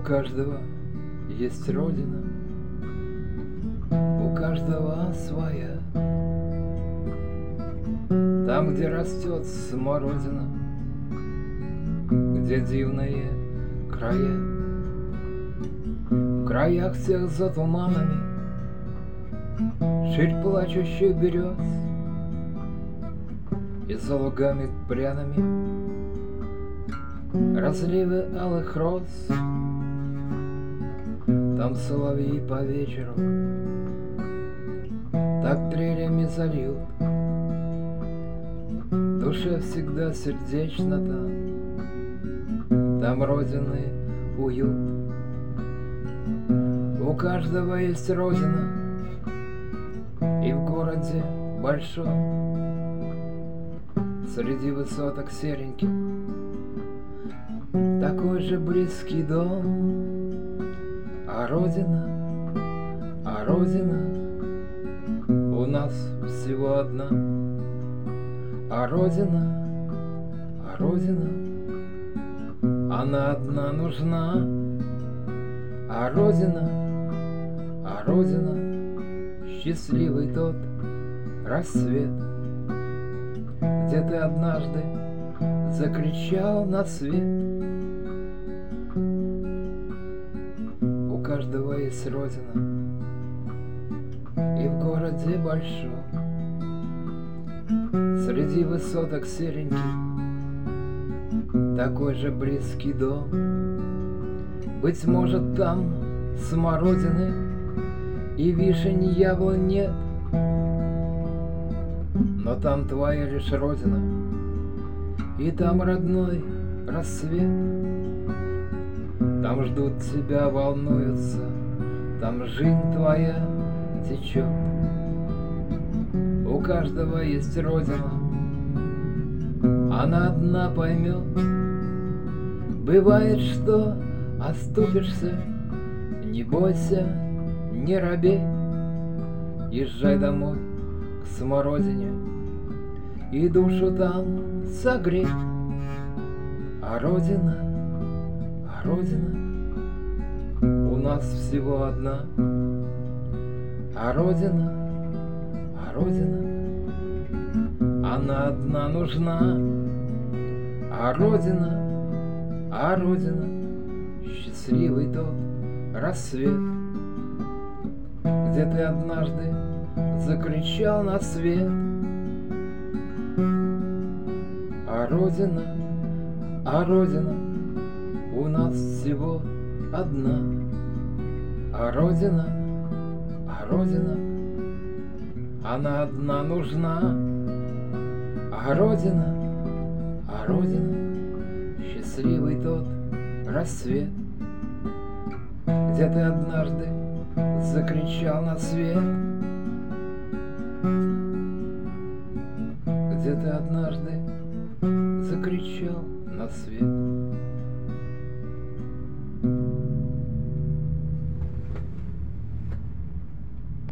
каждого есть родина, у каждого своя. Там, где растет смородина, где дивные края, в краях всех за туманами ширь плачущих берез, и за лугами пряными разливы алых роз. Там соловьи по вечеру так трелями зальют, душе всегда сердечно там родины уют. У каждого есть родина, и в городе большом среди высоток сереньких такой же близкий дом. А родина у нас всего одна. А родина, она одна нужна. А родина, счастливый тот рассвет, где ты однажды закричал на свет. У каждого есть родина, и в городе большом среди высоток сереньких такой же близкий дом. Быть может, там смородины и вишень, яблонь нет, но там твоя лишь родина, и там родной рассвет. Там ждут тебя, волнуются, там жизнь твоя течет. У каждого есть родина, она одна поймет. Бывает, что оступишься, не бойся, не робей, езжай домой к смородине и душу там согрей. А родина у нас всего одна. А родина, она одна нужна. А родина, счастливый тот рассвет, где ты однажды закричал на свет. А родина, у нас всего одна. А родина, она одна нужна. А родина, счастливый тот рассвет, где ты однажды закричал на свет. Где ты однажды закричал на свет.